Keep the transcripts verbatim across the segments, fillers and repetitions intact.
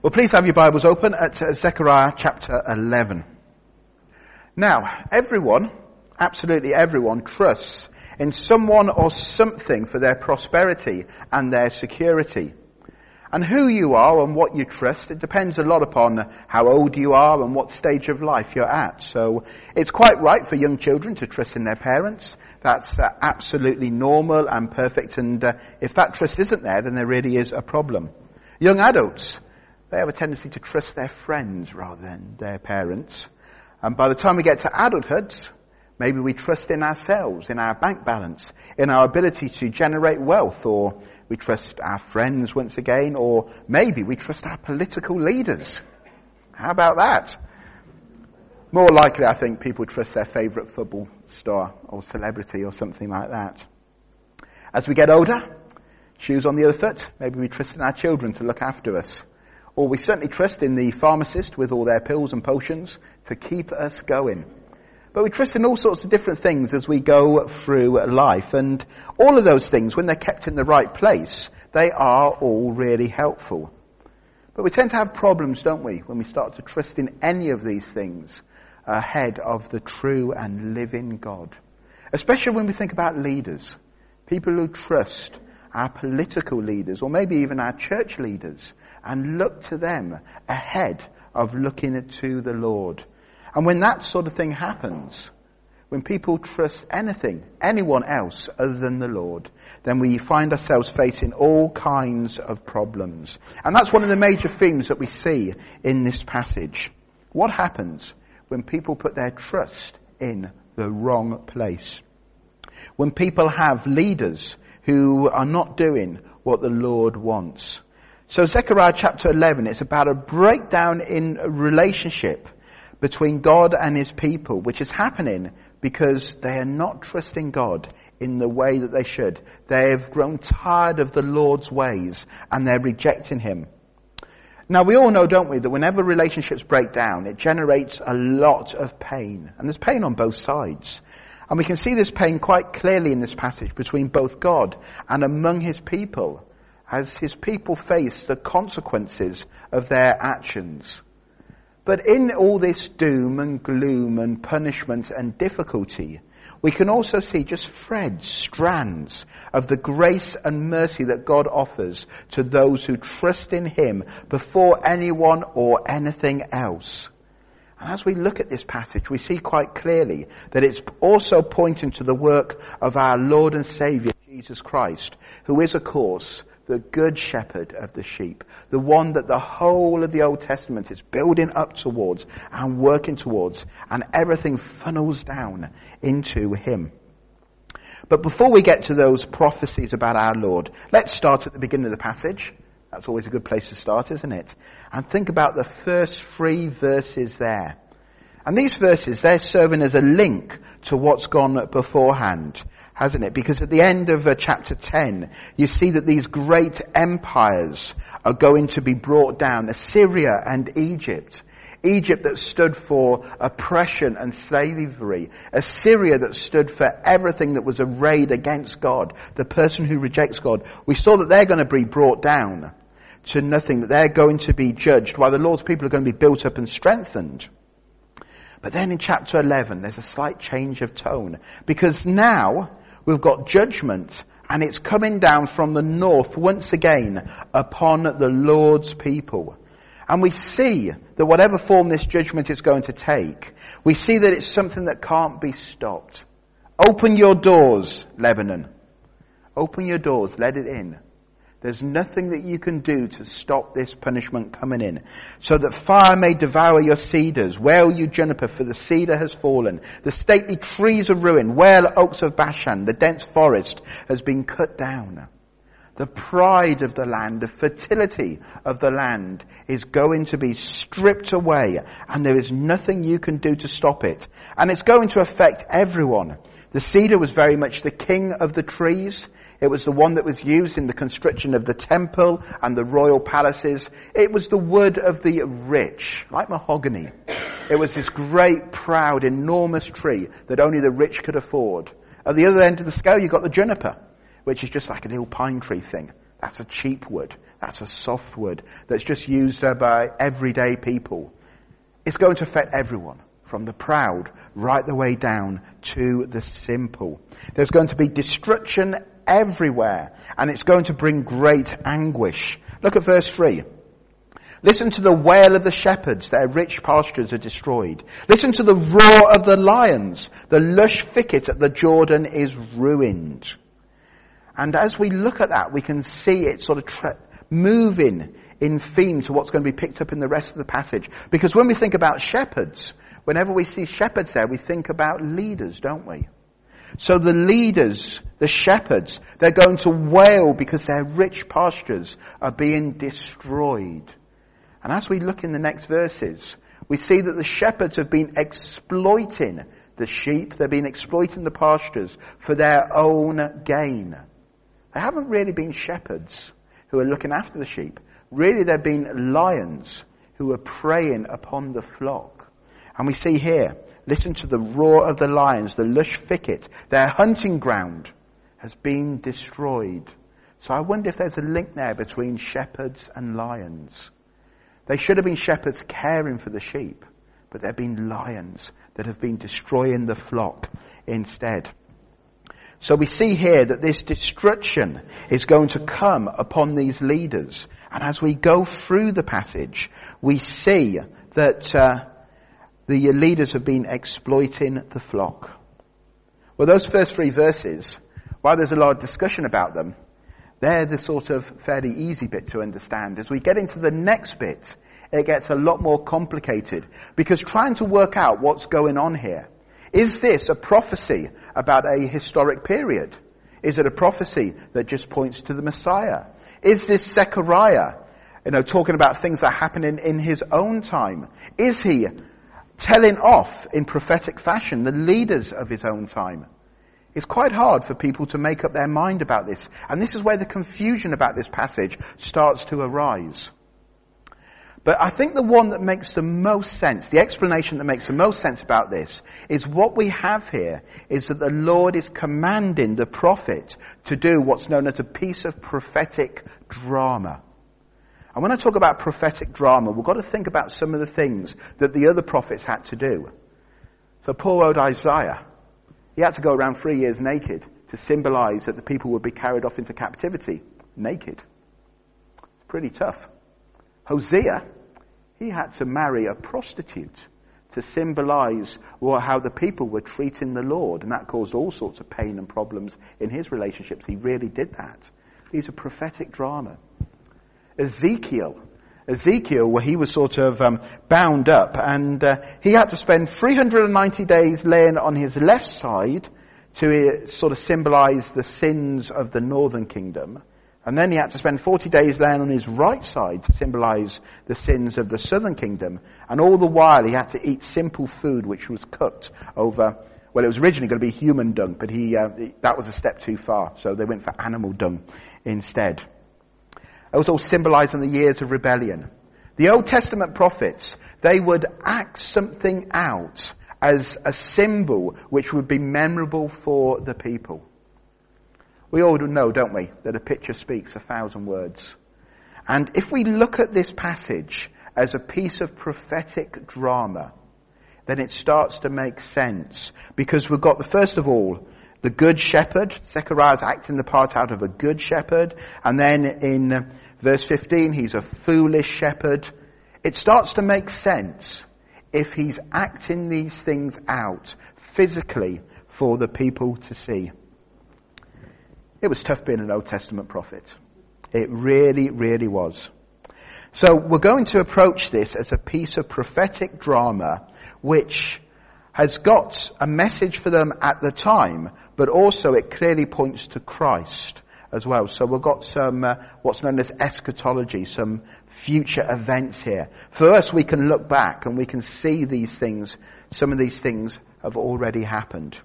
Well, please have your Bibles open at Zechariah chapter eleven. Now, everyone, absolutely everyone, trusts in someone or something for their prosperity and their security. And who you are and what you trust, it depends a lot upon how old you are and what stage of life you're at. So it's quite right for young children to trust in their parents. That's uh, absolutely normal and perfect. And uh, if that trust isn't there, then there really is a problem. Young adults, they have a tendency to trust their friends rather than their parents. And by the time we get to adulthood, maybe we trust in ourselves, in our bank balance, in our ability to generate wealth, or we trust our friends once again, or maybe we trust our political leaders. How about that? More likely, I think, people trust their favourite football star or celebrity or something like that. As we get older, shoes on the other foot, maybe we trust in our children to look after us. Or we certainly trust in the pharmacist with all their pills and potions to keep us going. But we trust in all sorts of different things as we go through life. And all of those things, when they're kept in the right place, they are all really helpful. But we tend to have problems, don't we, when we start to trust in any of these things ahead of the true and living God. Especially when we think about leaders. People who trust our political leaders, or maybe even our church leaders, and look to them ahead of looking to the Lord. And when that sort of thing happens, when people trust anything, anyone else other than the Lord, then we find ourselves facing all kinds of problems. And that's one of the major themes that we see in this passage. What happens when people put their trust in the wrong place? When people have leaders who are not doing what the Lord wants. So Zechariah chapter eleven, it's about a breakdown in a relationship between God and his people, which is happening because they are not trusting God in the way that they should. They have grown tired of the Lord's ways and they're rejecting him. Now we all know, don't we, that whenever relationships break down, it generates a lot of pain. And there's pain on both sides. And we can see this pain quite clearly in this passage between both God and among his people, as his people face the consequences of their actions. But in all this doom and gloom and punishment and difficulty, we can also see just threads, strands of the grace and mercy that God offers to those who trust in him before anyone or anything else. And as we look at this passage, we see quite clearly that it's also pointing to the work of our Lord and Saviour, Jesus Christ, who is, of course, the good shepherd of the sheep, the one that the whole of the Old Testament is building up towards and working towards, and everything funnels down into him. But before we get to those prophecies about our Lord, let's start at the beginning of the passage. That's always a good place to start, isn't it? And think about the first three verses there. And these verses, they're serving as a link to what's gone beforehand, hasn't it? Because at the end of uh, chapter ten, you see that these great empires are going to be brought down. Assyria and Egypt. Egypt that stood for oppression and slavery. Assyria that stood for everything that was arrayed against God. The person who rejects God. We saw that they're going to be brought down to nothing, that they're going to be judged, while the Lord's people are going to be built up and strengthened. But then in chapter eleven, there's a slight change of tone, because now we've got judgment, and it's coming down from the north once again upon the Lord's people. And we see that whatever form this judgment is going to take, we see that it's something that can't be stopped. Open your doors, Lebanon. Open your doors, let it in. There's nothing that you can do to stop this punishment coming in. So that fire may devour your cedars. Wail, you juniper, for the cedar has fallen. The stately trees are ruined. Wail, oaks of Bashan. The dense forest has been cut down. The pride of the land, the fertility of the land is going to be stripped away. And there is nothing you can do to stop it. And it's going to affect everyone. The cedar was very much the king of the trees. It was the one that was used in the construction of the temple and the royal palaces. It was the wood of the rich, like mahogany. It was this great, proud, enormous tree that only the rich could afford. At the other end of the scale, you've got the juniper, which is just like a little pine tree thing. That's a cheap wood. That's a soft word that's just used uh, by everyday people. It's going to affect everyone, from the proud right the way down to the simple. There's going to be destruction everywhere, and it's going to bring great anguish. Look at verse three. Listen to the wail of the shepherds, their rich pastures are destroyed. Listen to the roar of the lions, the lush thicket at the Jordan is ruined. And as we look at that, we can see it sort of tra- moving in theme to what's going to be picked up in the rest of the passage. Because when we think about shepherds, whenever we see shepherds there, we think about leaders, don't we? So the leaders, the shepherds, they're going to wail because their rich pastures are being destroyed. And as we look in the next verses, we see that the shepherds have been exploiting the sheep, they've been exploiting the pastures for their own gain. They haven't really been shepherds who are looking after the sheep. Really, they've been lions who are preying upon the flock. And we see here, listen to the roar of the lions, the lush thicket. Their hunting ground has been destroyed. So I wonder if there's a link there between shepherds and lions. They should have been shepherds caring for the sheep, but they've been lions that have been destroying the flock instead. So we see here that this destruction is going to come upon these leaders. And as we go through the passage, we see that uh, the leaders have been exploiting the flock. Well, those first three verses, while there's a lot of discussion about them, they're the sort of fairly easy bit to understand. As we get into the next bit, it gets a lot more complicated, because trying to work out what's going on here. Is this a prophecy about a historic period? Is it a prophecy that just points to the Messiah? Is this Zechariah, you know, talking about things that are happening in his own time? Is he telling off in prophetic fashion the leaders of his own time? It's quite hard for people to make up their mind about this. And this is where the confusion about this passage starts to arise. But I think the one that makes the most sense, the explanation that makes the most sense about this, is what we have here is that the Lord is commanding the prophet to do what's known as a piece of prophetic drama. And when I talk about prophetic drama, we've got to think about some of the things that the other prophets had to do. So poor old Isaiah, he had to go around three years naked to symbolize that the people would be carried off into captivity naked. It's pretty tough. Hosea, he had to marry a prostitute to symbolize well, how the people were treating the Lord, and that caused all sorts of pain and problems in his relationships. He really did that. These are prophetic drama. Ezekiel, Ezekiel, where he was sort of um, bound up, and uh, he had to spend three hundred ninety days laying on his left side to uh, sort of symbolize the sins of the northern kingdom. And then he had to spend forty days laying on his right side to symbolize the sins of the southern kingdom. And all the while he had to eat simple food which was cooked over, well, it was originally going to be human dung, but he uh, that was a step too far. So they went for animal dung instead. It was all symbolizing the years of rebellion. The Old Testament prophets, they would act something out as a symbol which would be memorable for the people. We all know, don't we, that a picture speaks a thousand words. And if we look at this passage as a piece of prophetic drama, then it starts to make sense. Because we've got, the first of all, the good shepherd. Zechariah's acting the part out of a good shepherd. And then in verse fifteen, he's a foolish shepherd. It starts to make sense if he's acting these things out physically for the people to see. It was tough being an Old Testament prophet. It really, really was. So we're going to approach this as a piece of prophetic drama which has got a message for them at the time, but also it clearly points to Christ as well. So we've got some, uh, what's known as eschatology, some future events here. For us, we can look back and we can see these things, some of these things have already happened.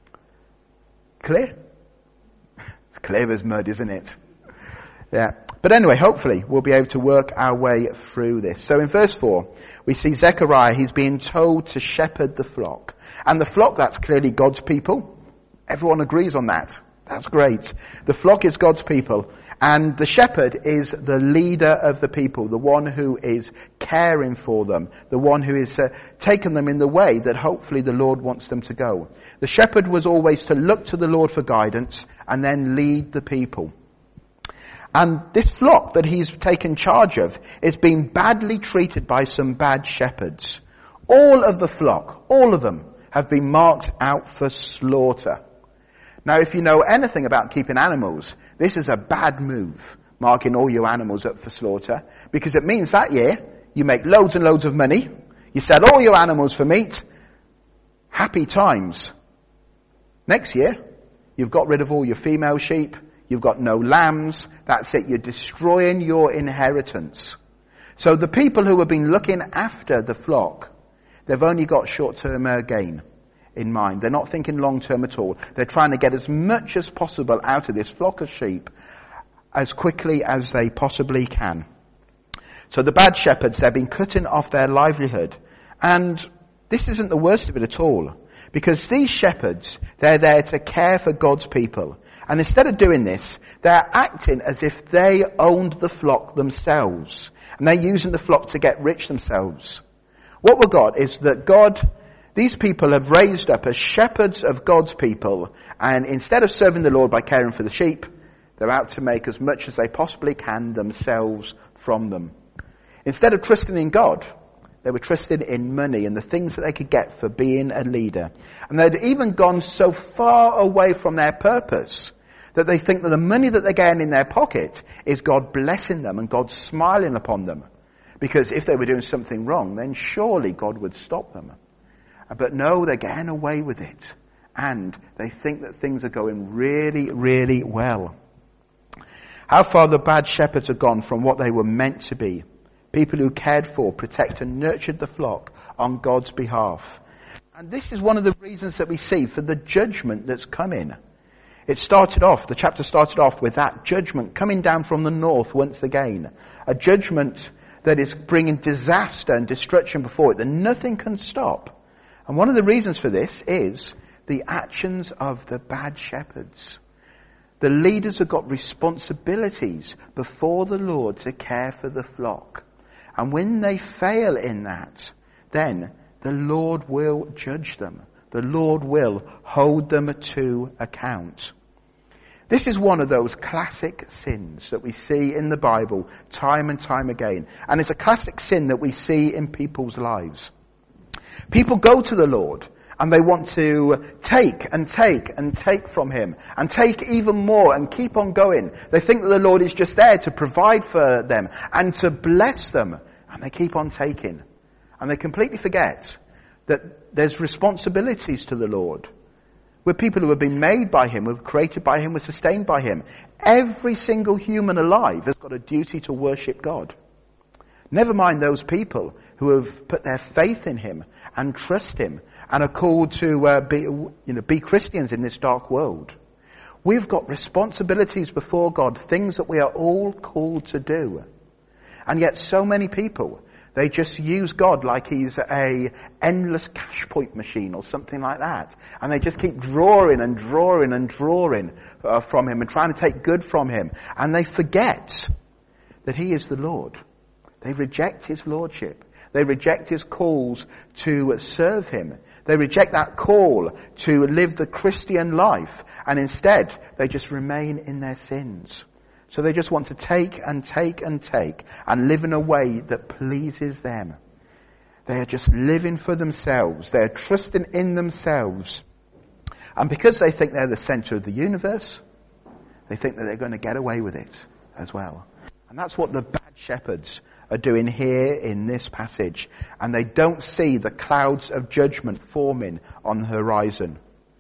Clear? It's clear as mud, isn't it? Yeah. But anyway, hopefully we'll be able to work our way through this. So in verse four, we see Zechariah, he's being told to shepherd the flock. And the flock, that's clearly God's people. Everyone agrees on that. That's great. The flock is God's people. And the shepherd is the leader of the people, the one who is caring for them, the one who is uh, taking them in the way that hopefully the Lord wants them to go. The shepherd was always to look to the Lord for guidance and then lead the people. And this flock that he's taken charge of is being badly treated by some bad shepherds. All of the flock, all of them, have been marked out for slaughter. Now, if you know anything about keeping animals, this is a bad move, marking all your animals up for slaughter, because it means that year you make loads and loads of money, you sell all your animals for meat, happy times. Next year, you've got rid of all your female sheep, you've got no lambs, that's it, you're destroying your inheritance. So the people who have been looking after the flock, they've only got short-term uh, gain in mind. They're not thinking long-term at all. They're trying to get as much as possible out of this flock of sheep as quickly as they possibly can. So the bad shepherds, they've been cutting off their livelihood. And this isn't the worst of it at all. Because these shepherds, they're there to care for God's people. And instead of doing this, they're acting as if they owned the flock themselves. And they're using the flock to get rich themselves. What we've got is that God, these people have raised up as shepherds of God's people, and instead of serving the Lord by caring for the sheep, they're out to make as much as they possibly can themselves from them. Instead of trusting in God, they were trusting in money and the things that they could get for being a leader. And they'd even gone so far away from their purpose that they think that the money that they're getting in their pocket is God blessing them and God smiling upon them. Because if they were doing something wrong, then surely God would stop them. But no, they're getting away with it. And they think that things are going really, really well. How far the bad shepherds have gone from what they were meant to be. People who cared for, protect and nurtured the flock on God's behalf. And this is one of the reasons that we see for the judgment that's coming. It started off, the chapter started off with that judgment coming down from the north once again. A judgment that is bringing disaster and destruction before it that nothing can stop. And one of the reasons for this is the actions of the bad shepherds. The leaders have got responsibilities before the Lord to care for the flock. And when they fail in that, then the Lord will judge them. The Lord will hold them to account. This is one of those classic sins that we see in the Bible time and time again. And it's a classic sin that we see in people's lives. People go to the Lord and they want to take and take and take from him and take even more and keep on going. They think that the Lord is just there to provide for them and to bless them, and they keep on taking. And they completely forget that there's responsibilities to the Lord. We're people who have been made by him, we're created by him, we're sustained by him. Every single human alive has got a duty to worship God. Never mind those people who have put their faith in him and trust him and are called to uh, be, you know, be Christians in this dark world. We've got responsibilities before God, things that we are all called to do. And yet so many people, they just use God like he's a endless cash point machine or something like that. And they just keep drawing and drawing and drawing uh, from him and trying to take good from him. And they forget that he is the Lord. They reject his lordship. They reject his calls to serve him. They reject that call to live the Christian life. And instead, they just remain in their sins. So they just want to take and take and take and live in a way that pleases them. They are just living for themselves. They are trusting in themselves. And because they think they're the center of the universe, they think that they're going to get away with it as well. And that's what the bad shepherds are doing here in this passage. And they don't see the clouds of judgment forming on the horizon.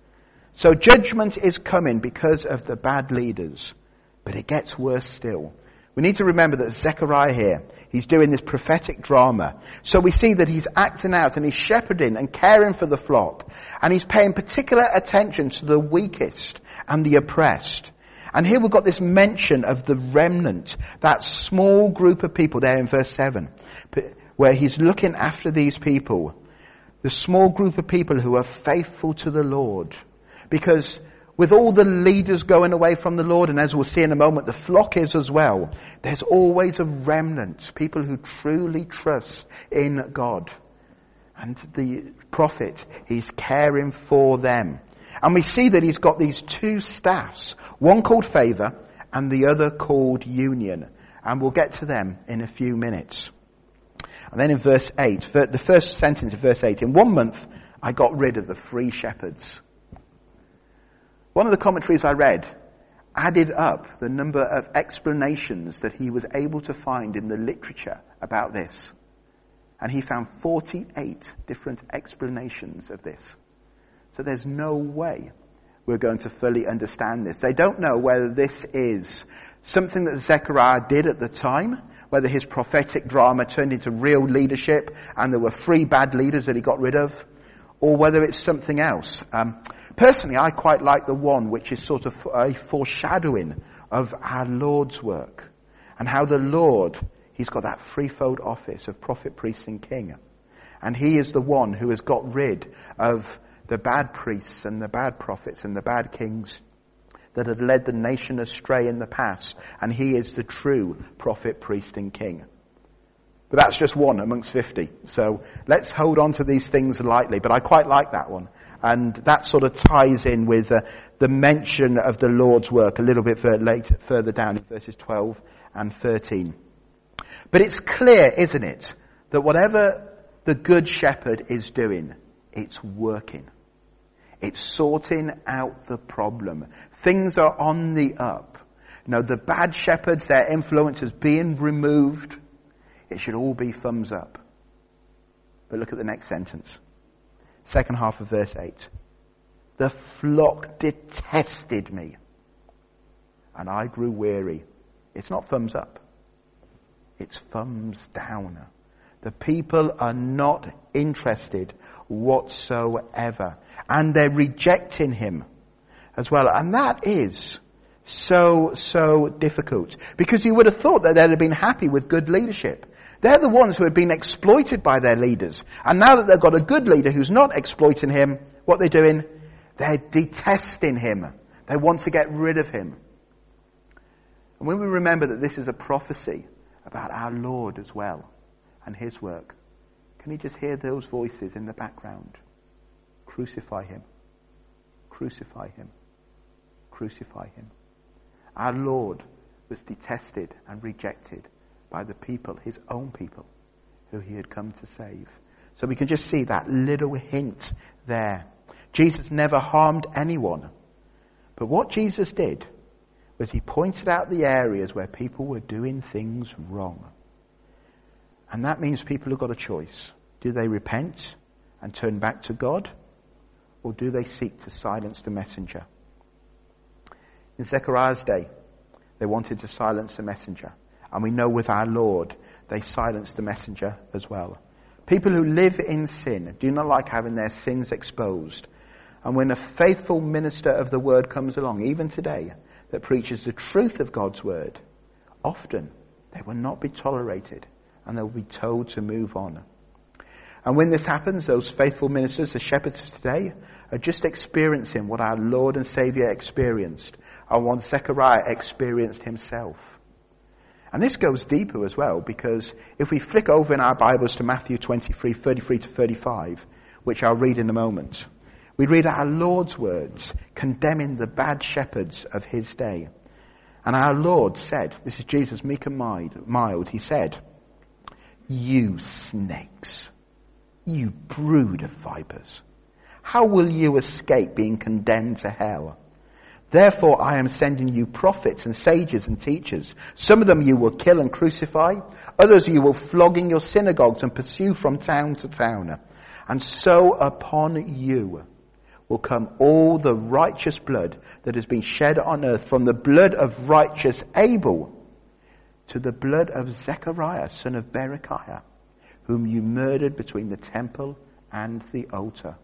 So judgment is coming because of the bad leaders. But it gets worse still. We need to remember that Zechariah here, he's doing this prophetic drama. So we see that he's acting out and he's shepherding and caring for the flock. And he's paying particular attention to the weakest and the oppressed. And here we've got this mention of the remnant, that small group of people there in verse seven, where he's looking after these people. The small group of people who are faithful to the Lord. Because with all the leaders going away from the Lord, and as we'll see in a moment, the flock is as well, there's always a remnant, people who truly trust in God. And the prophet, he's caring for them. And we see that he's got these two staffs, one called favour and the other called union. And we'll get to them in a few minutes. And then in verse eight, the first sentence of verse eight, in one month I got rid of the free shepherds. One of the commentaries I read added up the number of explanations that he was able to find in the literature about this. And he found forty-eight different explanations of this. So there's no way we're going to fully understand this. They don't know whether this is something that Zechariah did at the time, whether his prophetic drama turned into real leadership and there were three bad leaders that he got rid of, or whether it's something else. Um, personally, I quite like the one which is sort of a foreshadowing of our Lord's work and how the Lord, he's got that threefold office of prophet, priest and king. And he is the one who has got rid of the bad priests and the bad prophets and the bad kings that had led the nation astray in the past. And he is the true prophet, priest and king. But that's just one amongst fifty. So let's hold on to these things lightly. But I quite like that one. And that sort of ties in with uh, the mention of the Lord's work a little bit further, later, further down in verses twelve and thirteen. But it's clear, isn't it, that whatever the good shepherd is doing, it's working. It's sorting out the problem. Things are on the up. You know, the bad shepherds, their influence is being removed. It should all be thumbs up. But look at the next sentence. Second half of verse eight. The flock detested me, and I grew weary. It's not thumbs up. It's thumbs down. The people are not interested whatsoever. And they're rejecting him as well. And that is so, so difficult. Because you would have thought that they'd have been happy with good leadership. They're the ones who had been exploited by their leaders. And now that they've got a good leader who's not exploiting him, what they're doing? They're detesting him. They want to get rid of him. And when we remember that this is a prophecy about our Lord as well and his work, can you just hear those voices in the background? Crucify him. Crucify him. Crucify him. Our Lord was detested and rejected by the people, his own people, who he had come to save. So we can just see that little hint there. Jesus never harmed anyone. But what Jesus did was he pointed out the areas where people were doing things wrong. And that means people have got a choice. Do they repent and turn back to God? Or do they seek to silence the messenger? In Zechariah's day, they wanted to silence the messenger. And we know with our Lord, they silenced the messenger as well. People who live in sin do not like having their sins exposed. And when a faithful minister of the word comes along, even today, that preaches the truth of God's word, often they will not be tolerated and they'll be told to move on. And when this happens, those faithful ministers, the shepherds of today, are just experiencing what our Lord and Saviour experienced and what Zechariah experienced himself. And this goes deeper as well, because if we flick over in our Bibles to Matthew twenty-three, thirty-three to thirty-five, which I'll read in a moment, we read our Lord's words condemning the bad shepherds of his day. And our Lord said, this is Jesus meek and mild, he said, "You snakes, you brood of vipers, how will you escape being condemned to hell? Therefore I am sending you prophets and sages and teachers. Some of them you will kill and crucify. Others you will flog in your synagogues and pursue from town to town. And so upon you will come all the righteous blood that has been shed on earth, from the blood of righteous Abel to the blood of Zechariah, son of Berechiah, whom you murdered between the temple and the altar."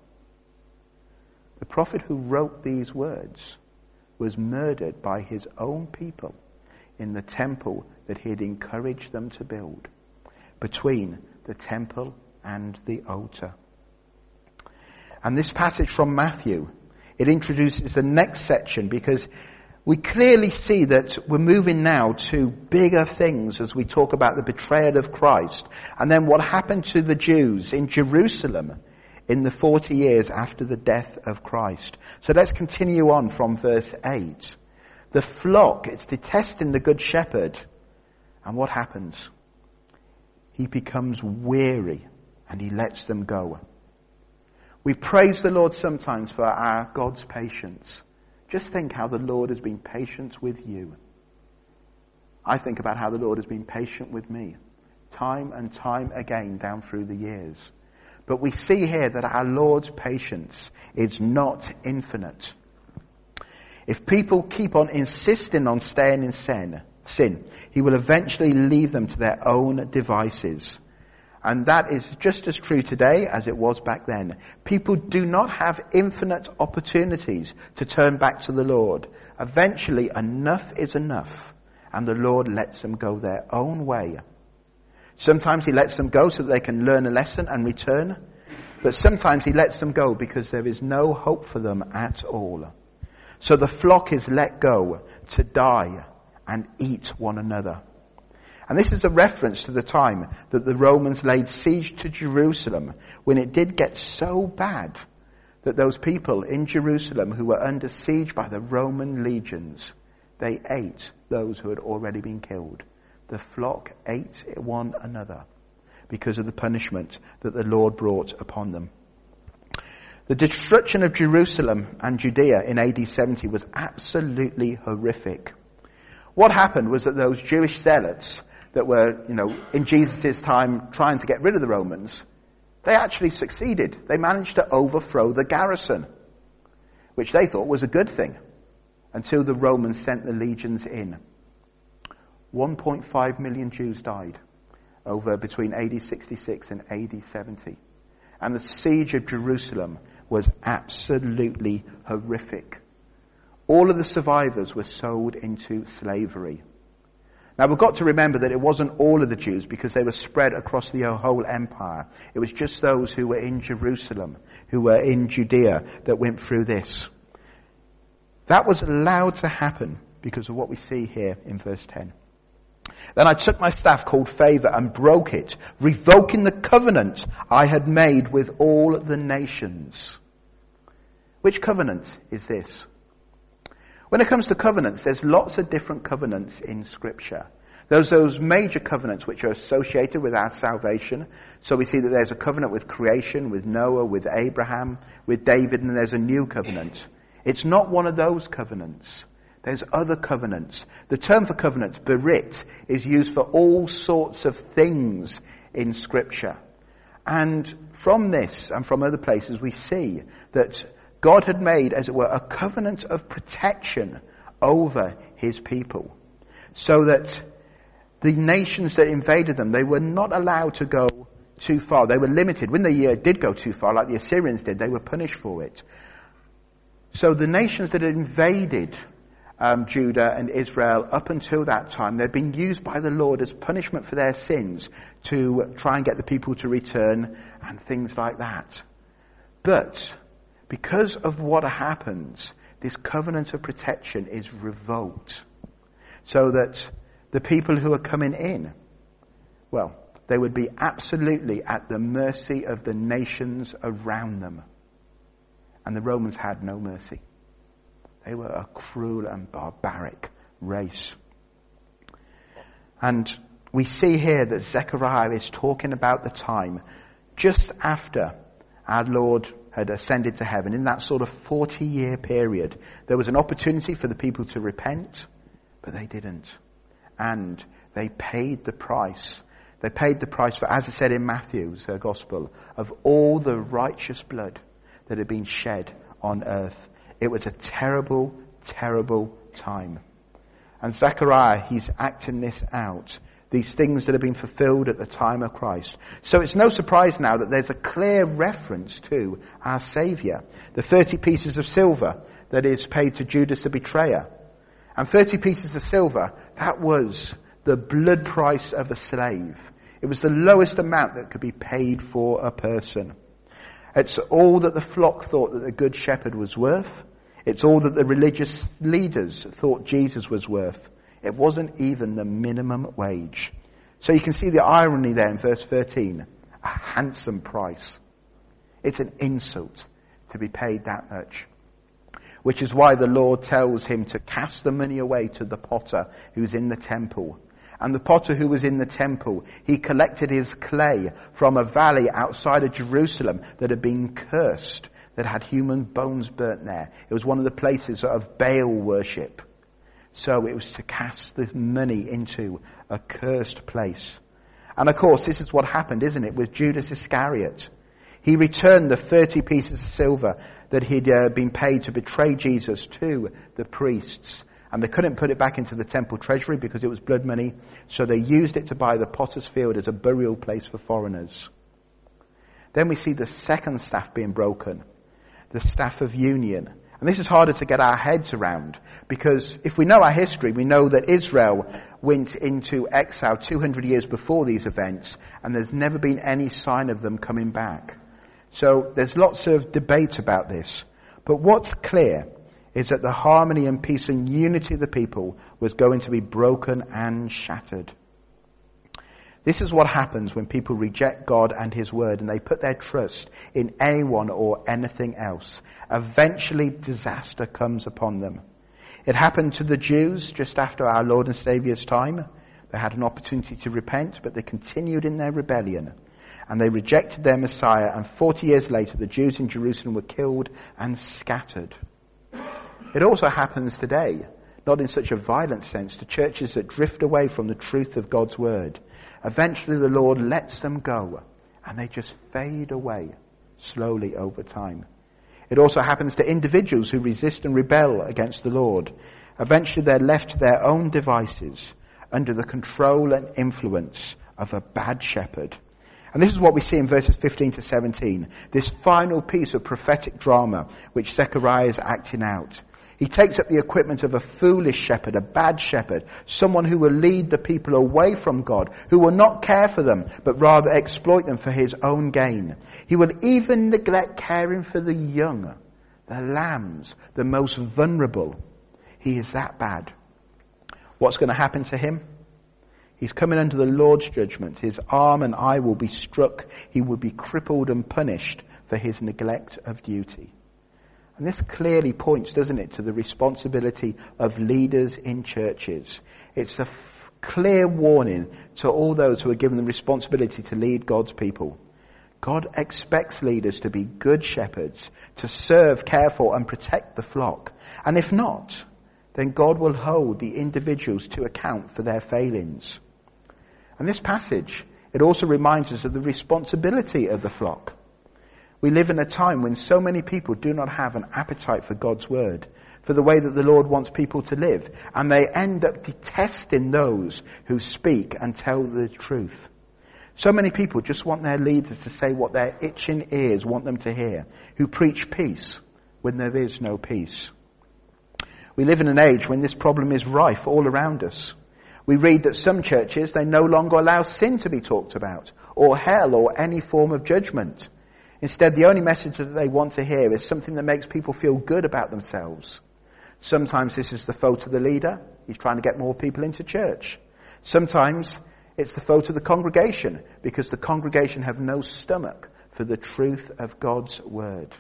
The prophet who wrote these words was murdered by his own people in the temple that he had encouraged them to build, between the temple and the altar. And this passage from Matthew it introduces the next section, because we clearly see that we're moving now to bigger things as we talk about the betrayal of Christ, and then what happened to the Jews in Jerusalem in the forty years after the death of Christ. So let's continue on from verse eight. The flock, it's detesting the good shepherd. And what happens? He becomes weary and he lets them go. We praise the Lord sometimes for our God's patience. Just think how the Lord has been patient with you. I think about how the Lord has been patient with me, time and time again down through the years. But we see here that our Lord's patience is not infinite. If people keep on insisting on staying in sin, sin, he will eventually leave them to their own devices. And that is just as true today as it was back then. People do not have infinite opportunities to turn back to the Lord. Eventually, enough is enough, and the Lord lets them go their own way. Sometimes he lets them go so that they can learn a lesson and return. But sometimes he lets them go because there is no hope for them at all. So the flock is let go to die and eat one another. And this is a reference to the time that the Romans laid siege to Jerusalem, when it did get so bad that those people in Jerusalem who were under siege by the Roman legions, they ate those who had already been killed. The flock ate one another because of the punishment that the Lord brought upon them. The destruction of Jerusalem and Judea in A D seventy was absolutely horrific. What happened was that those Jewish zealots that were, you know, in Jesus' time trying to get rid of the Romans, they actually succeeded. They managed to overthrow the garrison, which they thought was a good thing, until the Romans sent the legions in. one point five million Jews died over between A D sixty-six and A D seventy. And the siege of Jerusalem was absolutely horrific. All of the survivors were sold into slavery. Now we've got to remember that it wasn't all of the Jews, because they were spread across the whole empire. It was just those who were in Jerusalem, who were in Judea, that went through this. That was allowed to happen because of what we see here in verse ten. Then I took my staff called Favour and broke it, revoking the covenant I had made with all the nations. Which covenant is this? When it comes to covenants, there's lots of different covenants in Scripture. There's those major covenants which are associated with our salvation. So we see that there's a covenant with creation, with Noah, with Abraham, with David, and there's a new covenant. It's not one of those covenants. There's other covenants. The term for covenants, berit, is used for all sorts of things in Scripture. And from this and from other places, we see that God had made, as it were, a covenant of protection over his people, so that the nations that invaded them, they were not allowed to go too far. They were limited. When they uh, did go too far, like the Assyrians did, they were punished for it. So the nations that had invaded um, Judah and Israel up until that time, they'd been used by the Lord as punishment for their sins to try and get the people to return and things like that. But because of what happens, this covenant of protection is revoked, so that the people who are coming in, well, they would be absolutely at the mercy of the nations around them. And the Romans had no mercy. They were a cruel and barbaric race. And we see here that Zechariah is talking about the time just after our Lord had ascended to heaven. In that sort of forty-year period, there was an opportunity for the people to repent, but they didn't. And they paid the price. They paid the price for, as it said in Matthew's uh, Gospel, of all the righteous blood that had been shed on earth. It was a terrible, terrible time. And Zechariah, he's acting this out. These things that have been fulfilled at the time of Christ. So it's no surprise now that there's a clear reference to our Saviour. The thirty pieces of silver that is paid to Judas the betrayer. And thirty pieces of silver, that was the blood price of a slave. It was the lowest amount that could be paid for a person. It's all that the flock thought that the good shepherd was worth. It's all that the religious leaders thought Jesus was worth. It wasn't even the minimum wage. So you can see the irony there in verse thirteen. A handsome price. It's an insult to be paid that much. Which is why the Lord tells him to cast the money away to the potter who's in the temple. And the potter who was in the temple, he collected his clay from a valley outside of Jerusalem that had been cursed, that had human bones burnt there. It was one of the places of Baal worship. So it was to cast the money into a cursed place. And of course, this is what happened, isn't it, with Judas Iscariot. He returned the thirty pieces of silver that he'd uh, been paid to betray Jesus to the priests. And they couldn't put it back into the temple treasury because it was blood money. So they used it to buy the potter's field as a burial place for foreigners. Then we see the second staff being broken. The staff of union. And this is harder to get our heads around. Because if we know our history, we know that Israel went into exile two hundred years before these events. And there's never been any sign of them coming back. So there's lots of debate about this. But what's clear is that the harmony and peace and unity of the people was going to be broken and shattered. This is what happens when people reject God and his word and they put their trust in anyone or anything else. Eventually disaster comes upon them. It happened to the Jews just after our Lord and Saviour's time. They had an opportunity to repent, but they continued in their rebellion. And they rejected their Messiah, and forty years later the Jews in Jerusalem were killed and scattered. It also happens today, not in such a violent sense, to churches that drift away from the truth of God's word. Eventually the Lord lets them go, and they just fade away slowly over time. It also happens to individuals who resist and rebel against the Lord. Eventually they're left to their own devices, under the control and influence of a bad shepherd. And this is what we see in verses fifteen to seventeen. This final piece of prophetic drama which Zechariah is acting out. He takes up the equipment of a foolish shepherd, a bad shepherd, someone who will lead the people away from God, who will not care for them, but rather exploit them for his own gain. He will even neglect caring for the young, the lambs, the most vulnerable. He is that bad. What's going to happen to him? He's coming under the Lord's judgment. His arm and eye will be struck. He will be crippled and punished for his neglect of duty. And this clearly points, doesn't it, to the responsibility of leaders in churches. It's a f- clear warning to all those who are given the responsibility to lead God's people. God expects leaders to be good shepherds, to serve, care for, and protect the flock. And if not, then God will hold the individuals to account for their failings. And this passage, it also reminds us of the responsibility of the flock. We live in a time when so many people do not have an appetite for God's word, for the way that the Lord wants people to live, and they end up detesting those who speak and tell the truth. So many people just want their leaders to say what their itching ears want them to hear, who preach peace when there is no peace. We live in an age when this problem is rife all around us. We read that some churches, they no longer allow sin to be talked about, or hell, or any form of judgment. Instead, the only message that they want to hear is something that makes people feel good about themselves. Sometimes this is the fault of the leader. He's trying to get more people into church. Sometimes it's the fault of the congregation, because the congregation have no stomach for the truth of God's word.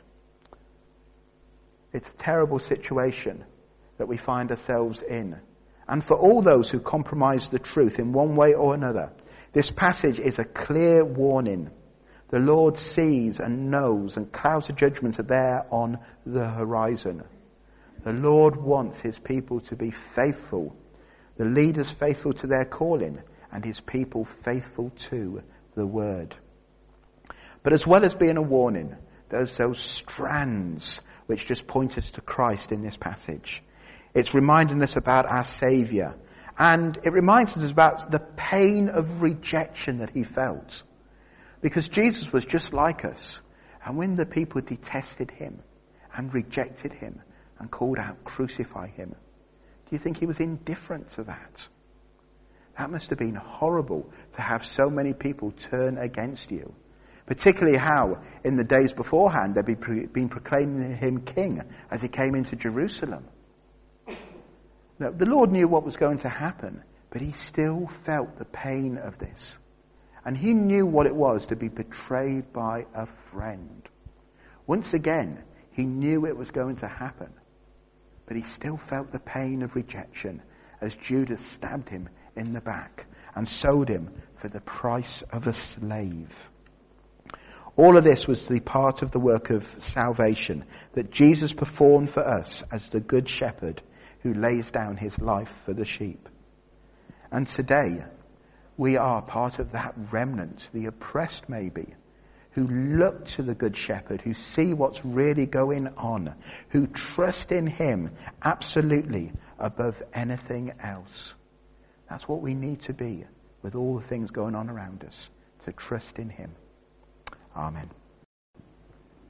It's a terrible situation that we find ourselves in. And for all those who compromise the truth in one way or another, this passage is a clear warning. The Lord sees and knows, and clouds of judgment are there on the horizon. The Lord wants his people to be faithful, the leaders faithful to their calling, and his people faithful to the word. But as well as being a warning, there's those strands which just point us to Christ in this passage. It's reminding us about our Saviour, and it reminds us about the pain of rejection that he felt. Because Jesus was just like us. And when the people detested him and rejected him and called out, crucify him, do you think he was indifferent to that? That must have been horrible, to have so many people turn against you. Particularly how, in the days beforehand, they'd been proclaiming him king as he came into Jerusalem. Now, the Lord knew what was going to happen, but he still felt the pain of this. And he knew what it was to be betrayed by a friend. Once again, he knew it was going to happen, but he still felt the pain of rejection as Judas stabbed him in the back and sold him for the price of a slave. All of this was the part of the work of salvation that Jesus performed for us as the good shepherd who lays down his life for the sheep. And today, we are part of that remnant, the oppressed maybe, who look to the good shepherd, who see what's really going on, who trust in him absolutely above anything else. That's what we need to be with all the things going on around us, to trust in him. Amen.